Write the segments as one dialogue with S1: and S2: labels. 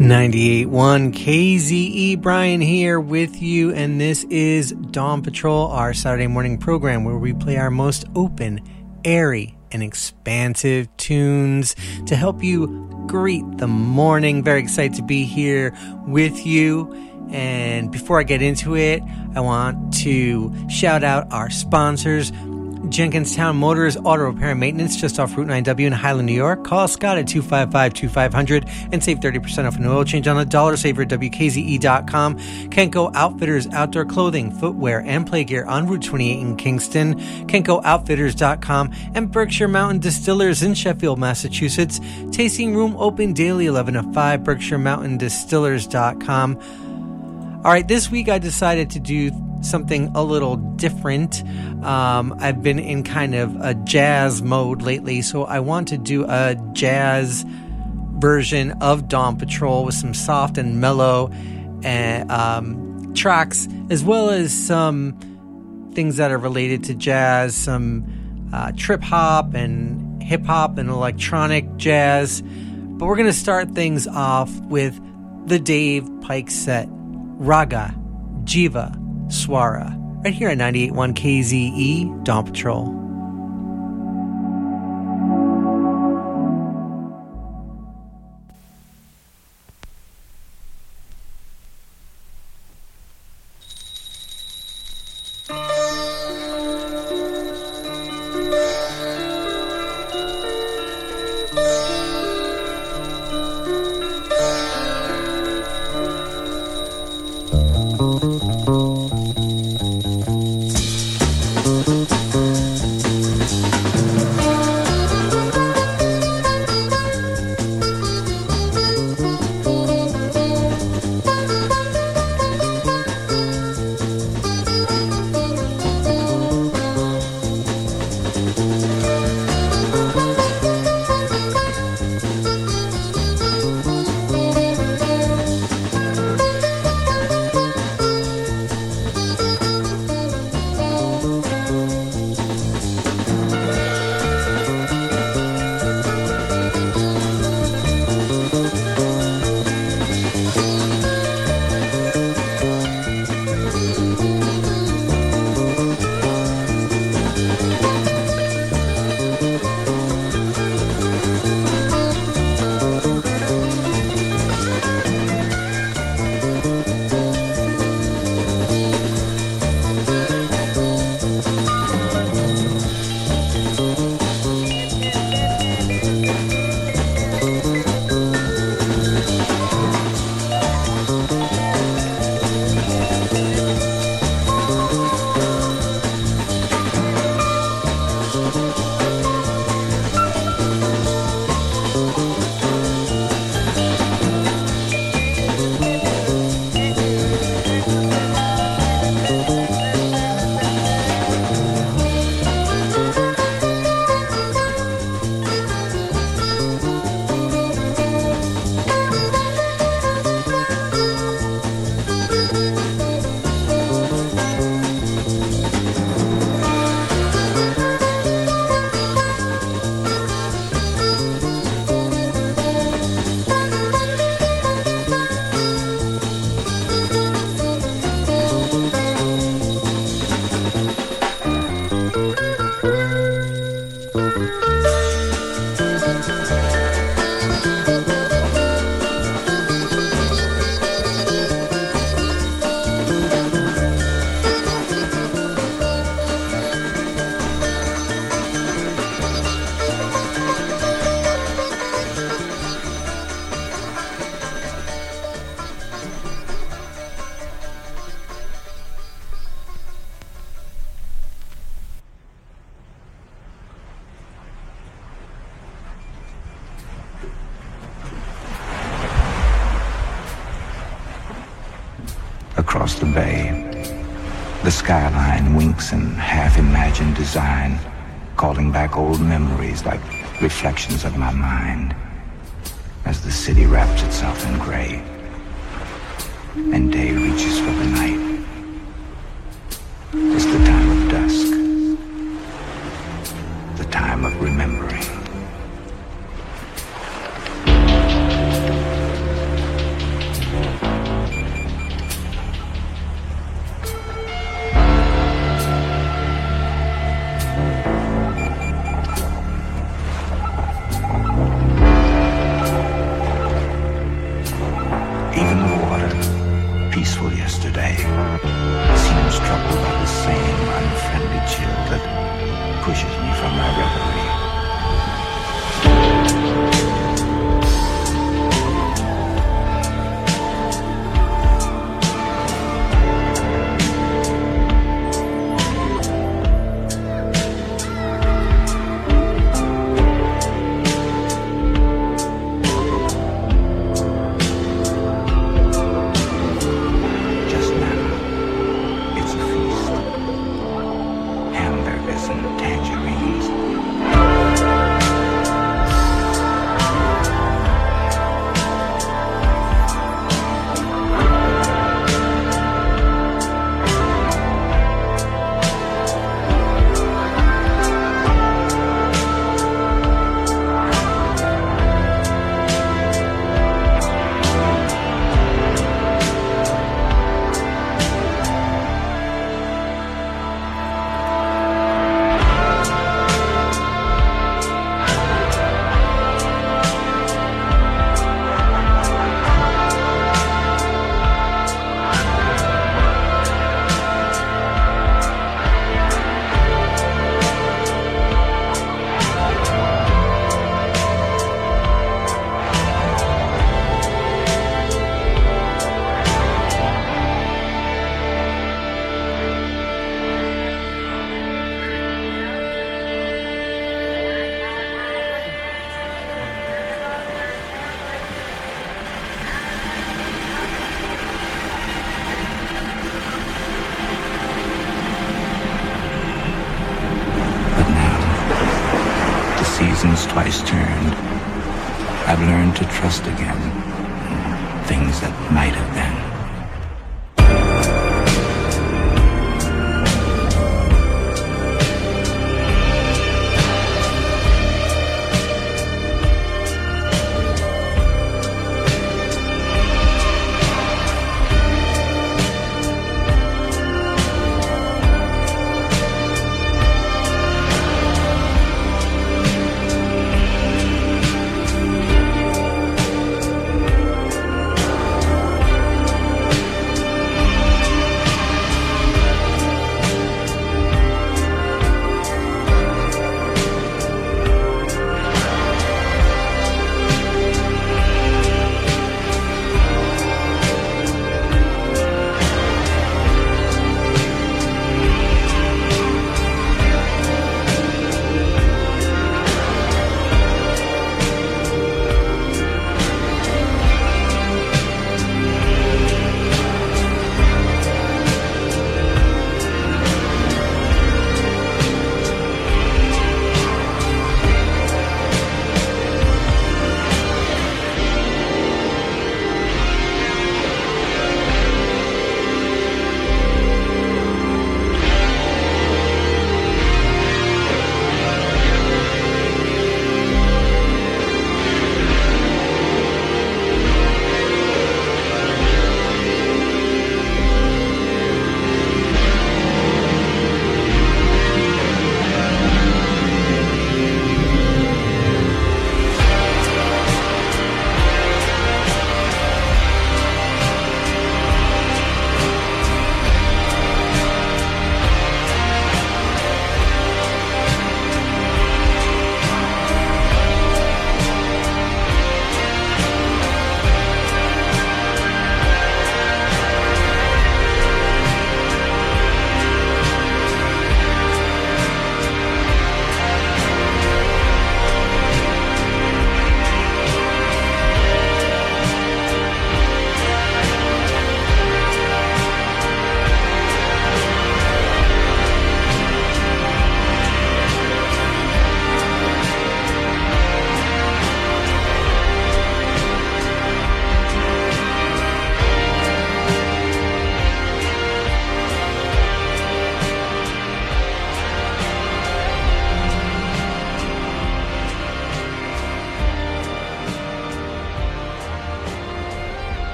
S1: 98.1 KZE, Brian here with you, and this is Dawn Patrol, our Saturday morning program where we play our most open, airy, and expansive tunes to help you greet the morning. Very excited to be here with you. And before I get into it, I want to shout out our sponsors, Jenkinstown Motors Auto Repair and Maintenance, just off Route 9W in Highland, New York. Call Scott at 255-2500 and save 30% off an oil change on a dollar saver at WKZE.com. Kenko Outfitters Outdoor Clothing, Footwear, and Play Gear on Route 28 in Kingston. KenkoOutfitters.com and Berkshire Mountain Distillers in Sheffield, Massachusetts. Tasting Room open daily 11 to 5, BerkshireMountainDistillers.com. All right, this week I decided to do something a little different. I've been in kind of a jazz mode lately, so I want to do a jazz version of Dawn Patrol with some soft and mellow tracks, as well as some things that are related to jazz, some trip hop and hip hop and electronic jazz. But we're going to start things off with the Dave Pike set, Raga Jiva Swara, right here at 98.1 KZE, Dawn Patrol.
S2: Across the bay, the skyline winks in half-imagined design, calling back old memories like reflections of my mind, as the city wraps itself in gray and day reaches for the night. It's the time of dusk, the time of remembering. from my reverie. Seasons twice turned, I've learned to trust again things that might have been.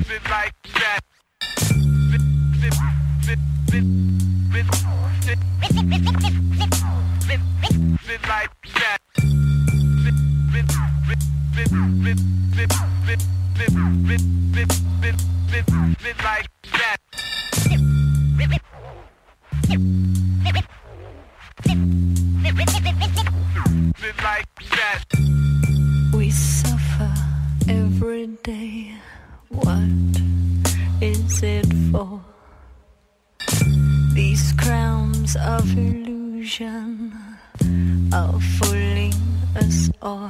S3: We suffer every day. What is it for? These crowns of illusion are fooling us all.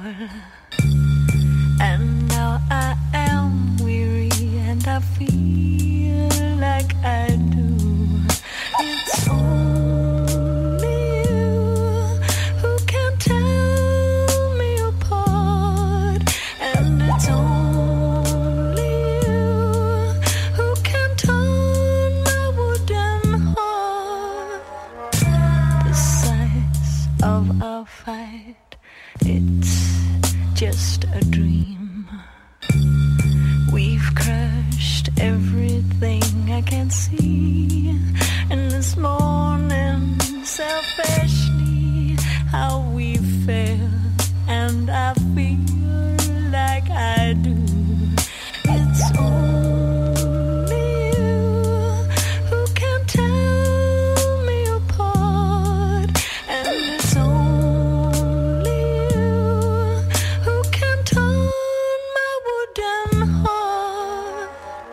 S3: And now I am weary and I feel like I do. It's only you who can tell me apart. And it's only you who can turn my wooden heart. The size of our fight, it's just a dream. We've crushed everything I can see. And this morning, selfishly, how we fail. And I feel like I do. It's only you who can tell me apart. And it's only you who can turn my wooden heart.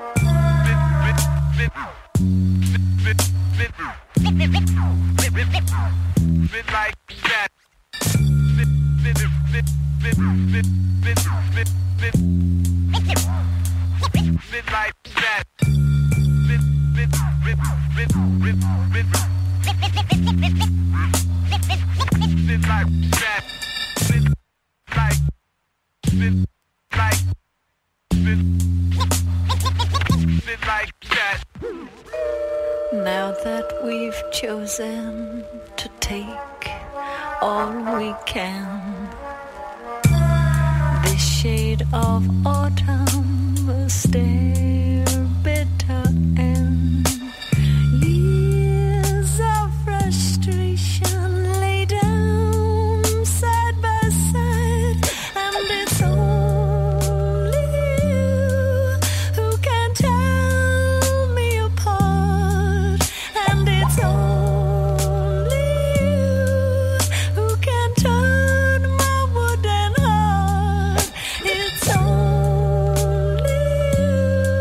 S3: Now that we've chosen to take all we can, this shade of autumn will stare bitter end. Years of frustration lay down side by side, and it's only you who can tell me apart. And it's only you who can turn my wooden heart. It's only you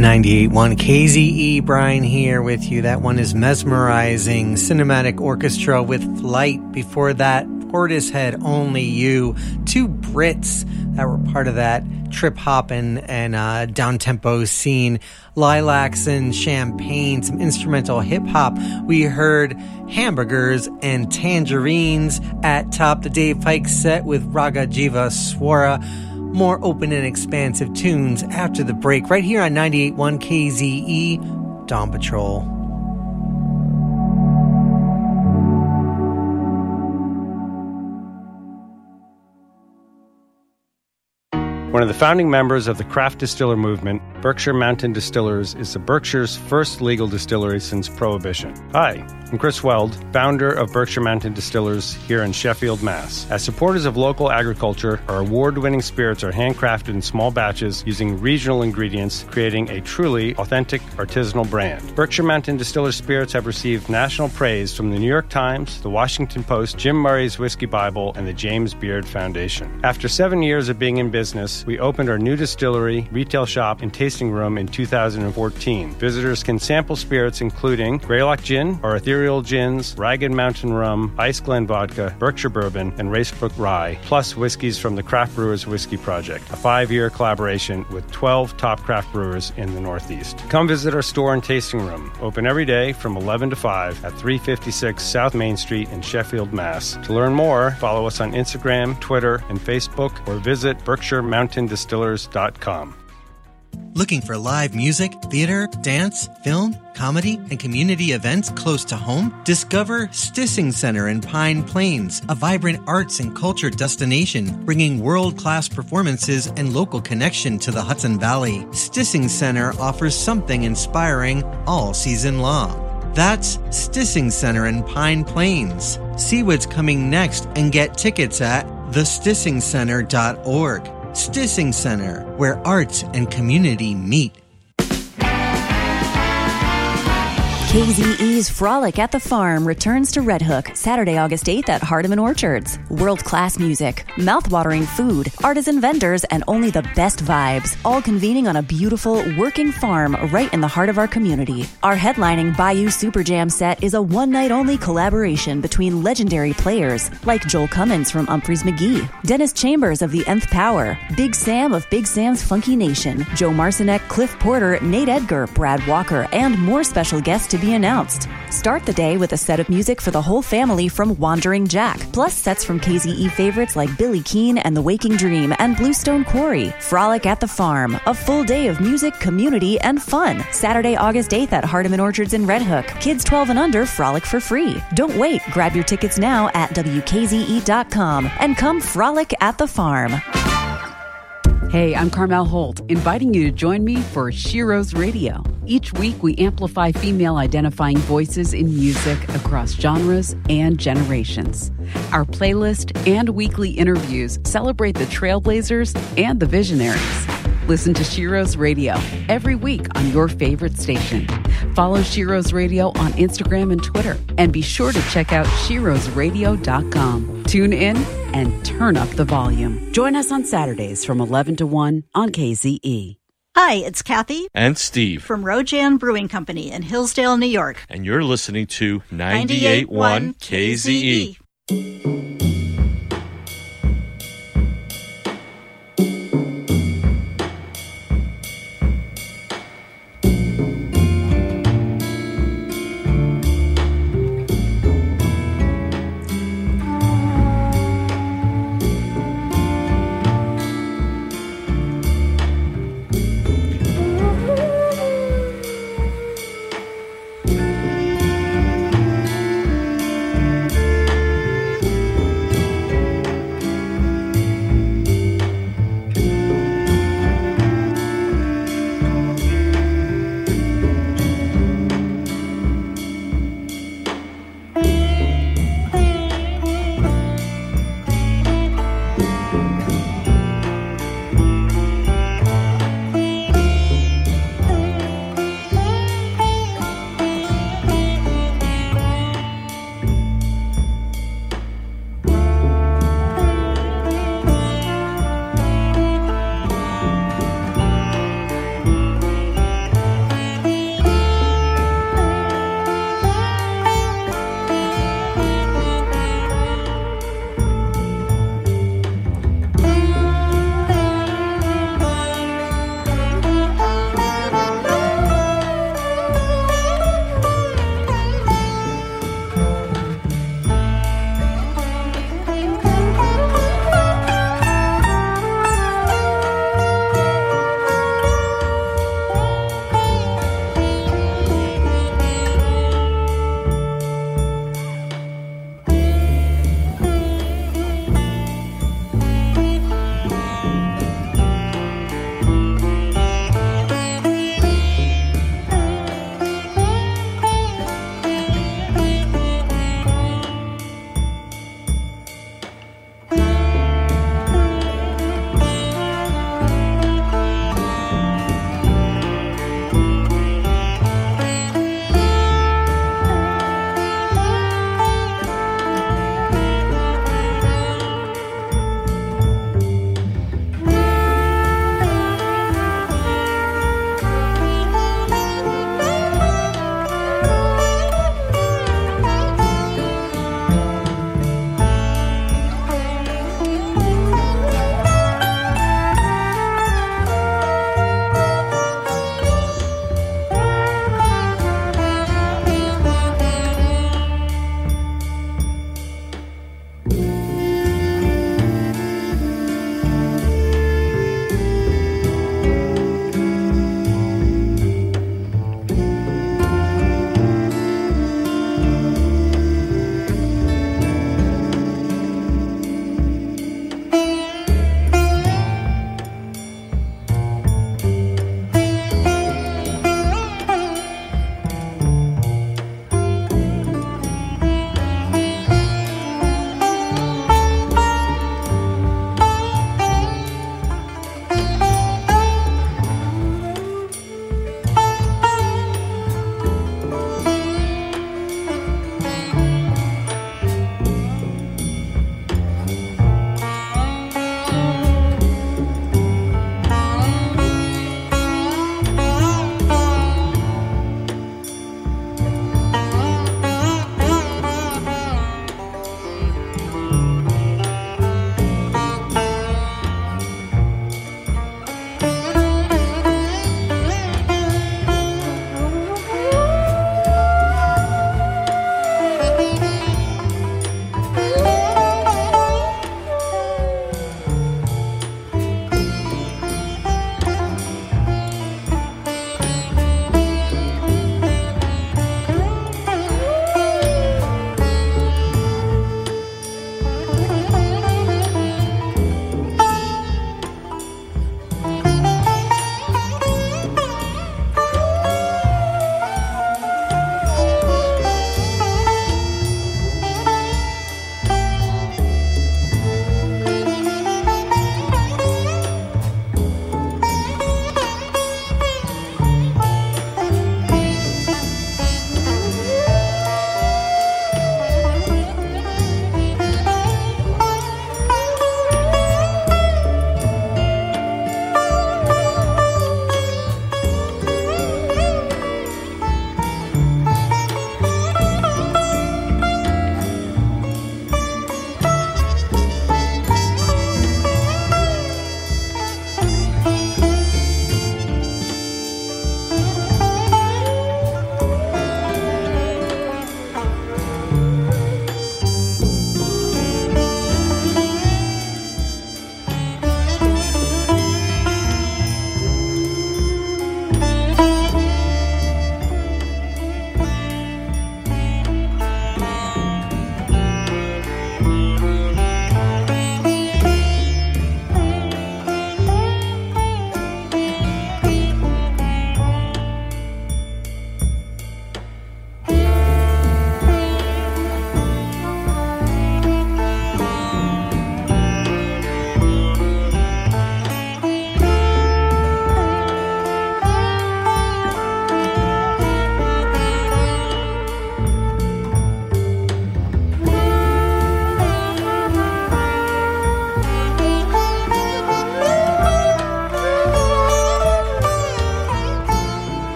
S1: 98.1 KZE, Brian here with you. That one is Mesmerizing Cinematic Orchestra with Flight. Before that, Portishead, Only You. Two Brits that were part of that trip-hop and down-tempo scene. Lilacs and Champagne, some instrumental hip-hop. We heard Hamburgers and Tangerines at top. The Dave Pike set with Raga Jiva Swara. More open and expansive tunes after the break, right here on 98.1 KZE, Dawn Patrol.
S4: One of the founding members of the craft distiller movement, Berkshire Mountain Distillers is the Berkshire's first legal distillery since Prohibition. Hi, I'm Chris Weld, founder of Berkshire Mountain Distillers here in Sheffield, Mass. As supporters of local agriculture, our award-winning spirits are handcrafted in small batches using regional ingredients, creating a truly authentic artisanal brand. Berkshire Mountain Distillers spirits have received national praise from the New York Times, the Washington Post, Jim Murray's Whiskey Bible, and the James Beard Foundation. After 7 years of being in business, we opened our new distillery, retail shop, and tasting room in 2014. Visitors can sample spirits including Greylock Gin, our ethereal gins, Ragged Mountain Rum, Ice Glen Vodka, Berkshire Bourbon, and Racebrook Rye, plus whiskeys from the Craft Brewers Whiskey Project, a 5-year collaboration with 12 top craft brewers in the Northeast. Come visit our store and tasting room, open every day from 11 to 5 at 356 South Main Street in Sheffield, Mass. To learn more, follow us on Instagram, Twitter, and Facebook, or visit BerkshireMountainDistillers.com.
S1: Looking for live music, theater, dance, film, comedy, and community events close to home? Discover Stissing Center in Pine Plains, a vibrant arts and culture destination, bringing world-class performances and local connection to the Hudson Valley. Stissing Center offers something inspiring all season long. That's Stissing Center in Pine Plains. See what's coming next and get tickets at thestissingcenter.org. Stissing Center, where arts and community meet.
S5: KZE's Frolic at the Farm returns to Red Hook Saturday, August 8th at Hardeman Orchards. World-class music, mouth-watering food, artisan vendors, and only the best vibes, all convening on a beautiful, working farm right in the heart of our community. Our headlining Bayou Super Jam set is a one-night-only collaboration between legendary players like Joel Cummins from Humphreys McGee, Dennis Chambers of the Nth Power, Big Sam of Big Sam's Funky Nation, Joe Marcinek, Cliff Porter, Nate Edgar, Brad Walker, and more special guests to be announced. Start the day with a set of music for the whole family from Wandering Jack, plus sets from KZE favorites like Billy Keane and The Waking Dream and Bluestone Quarry. Frolic at the Farm, a full day of music, community, and fun. Saturday, August 8th at Hardeman Orchards in Red Hook. Kids 12 and under frolic for free. Don't wait. Grab your tickets now at WKZE.com and come frolic at the farm.
S6: Hey, I'm Carmel Holt, inviting you to join me for Shiro's Radio. Each week, we amplify female-identifying voices in music across genres and generations. Our playlist and weekly interviews celebrate the trailblazers and the visionaries. Listen to Shiro's Radio every week on your favorite station. Follow Shiro's Radio on Instagram and Twitter. And be sure to check out shirosradio.com. Tune in and turn up the volume. Join us on Saturdays from 11 to 1 on KZE.
S7: Hi, it's Kathy
S8: and Steve
S7: from Rojan Brewing Company in Hillsdale, New York.
S8: And you're listening to 98.1 KZE.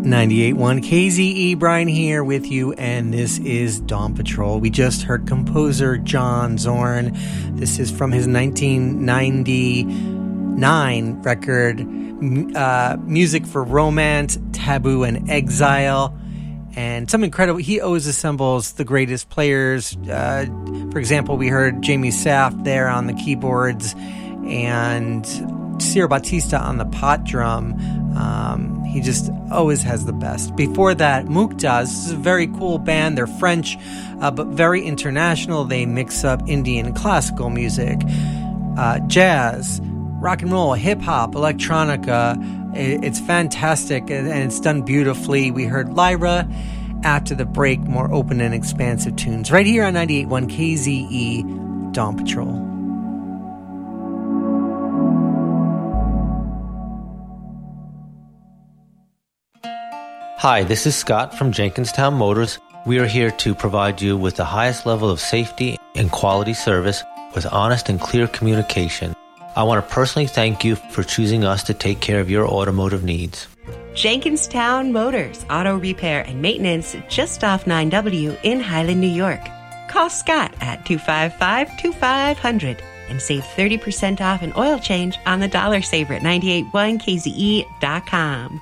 S1: 98.1 KZE, Brian here with you, and this is Dawn Patrol. We just heard composer John Zorn. This is from his 1999 record, Music for Romance, Taboo, and Exile. And some incredible, he always assembles the greatest players. For example, we heard Jamie Saft there on the keyboards and Ciro Bautista on the pot drum. He just always has the best. Before that, Muktas. This is a very cool band. They're French, but very international. They mix up Indian classical music, jazz, rock and roll, hip-hop, electronica. It's fantastic, and it's done beautifully. We heard Lyra. After the break, more open and expansive tunes. Right here on 98.1 KZE, Dawn Patrol.
S9: Hi, this is Scott from Jenkinstown Motors. We are here to provide you with the highest level of safety and quality service with honest and clear communication. I want to personally thank you for choosing us to take care of your automotive needs.
S10: Jenkinstown Motors, auto repair and maintenance just off 9W in Highland, New York. Call Scott at 255-2500 and save 30% off an oil change on the Dollar Saver at 981kze.com.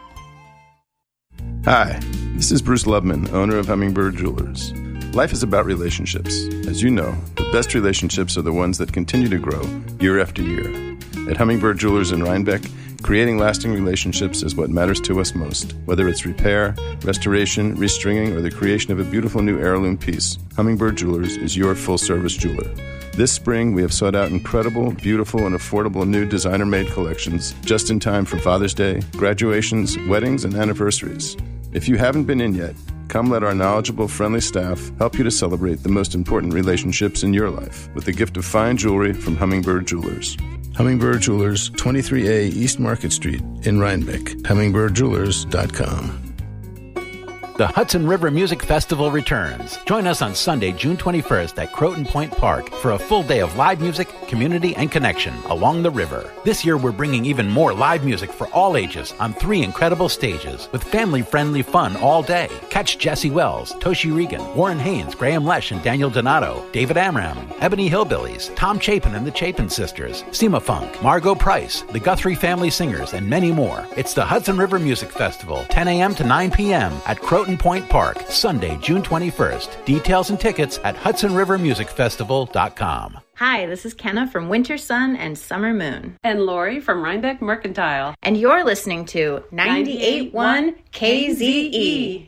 S11: Hi, this is Bruce Lubman, owner of Hummingbird Jewelers. Life is about relationships. As you know, the best relationships are the ones that continue to grow year after year. At Hummingbird Jewelers in Rhinebeck, creating lasting relationships is what matters to us most. Whether it's repair, restoration, restringing, or the creation of a beautiful new heirloom piece, Hummingbird Jewelers is your full-service jeweler. This spring, we have sought out incredible, beautiful, and affordable new designer-made collections just in time for Father's Day, graduations, weddings, and anniversaries. If you haven't been in yet, come let our knowledgeable, friendly staff help you to celebrate the most important relationships in your life with the gift of fine jewelry from Hummingbird Jewelers. Hummingbird Jewelers, 23A East Market Street in Rhinebeck. HummingbbirdJewelers.com.
S12: The Hudson River Music Festival returns. Join us on Sunday, June 21st at Croton Point Park for a full day of live music, community, and connection along the river. This year, we're bringing even more live music for all ages on 3 incredible stages with family-friendly fun all day. Catch Jesse Wells, Toshi Regan, Warren Haynes, Graham Lesh, and Daniel Donato, David Amram, Ebony Hillbillies, Tom Chapin and the Chapin Sisters, Seema Funk, Margot Price, the Guthrie Family Singers, and many more. It's the Hudson River Music Festival, 10 a.m. to 9 p.m. at Croton Point Park, Sunday, June 21st. Details and tickets at HudsonRiverMusicFestival.com.
S13: Hi, this is Kenna from Winter Sun and Summer Moon.
S14: And Lori from Rhinebeck Mercantile.
S13: And you're listening to 98.1 KZE.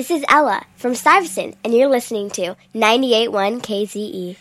S15: This is Ella from Stuyvesant, and you're listening to 98.1 KZE.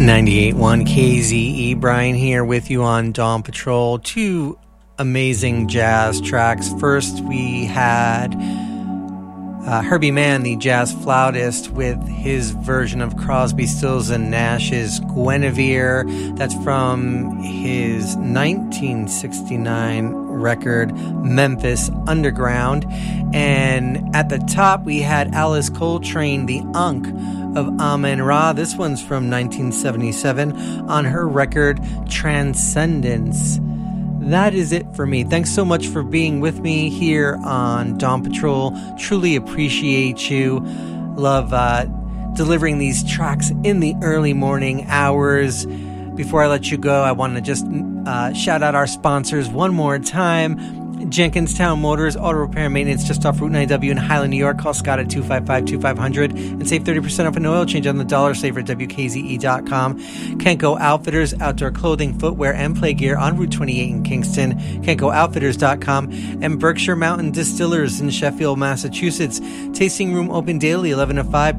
S1: 98.1 KZE, Brian here with you on Dawn Patrol. Two amazing jazz tracks. First, we had Herbie Mann, the jazz flautist, with his version of Crosby, Stills and Nash's Guinevere. That's from his 1969 record, Memphis Underground. And at the top, we had Alice Coltrane, the Unk of Amen-Ra. This one's from 1977 on her record Transcendence. That is it for me. Thanks so much for being with me here on Dawn Patrol. Truly appreciate you. Love delivering these tracks in the early morning hours. Before I let you go, I want to just shout out our sponsors one more time. Jenkinstown Motors, auto repair and maintenance just off Route 9W in Highland, New York. Call Scott at 255-2500 and save 30% off an oil change on the dollar saver at WKZE.com. Kenko Outfitters, outdoor clothing, footwear, and play gear on Route 28 in Kingston. KenkoOutfitters.com. And Berkshire Mountain Distillers in Sheffield, Massachusetts. Tasting room open daily, 11 to 5,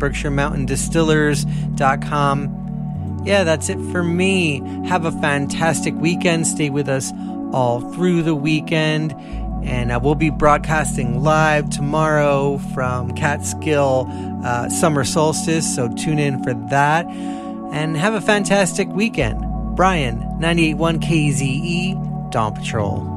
S1: BerkshireMountainDistillers.com. Yeah, that's it for me. Have a fantastic weekend. Stay with us all through the weekend, and we'll be broadcasting live tomorrow from Catskill Summer Solstice, so tune in for that, and have a fantastic weekend. Brian, 98.1 KZE, Dawn Patrol.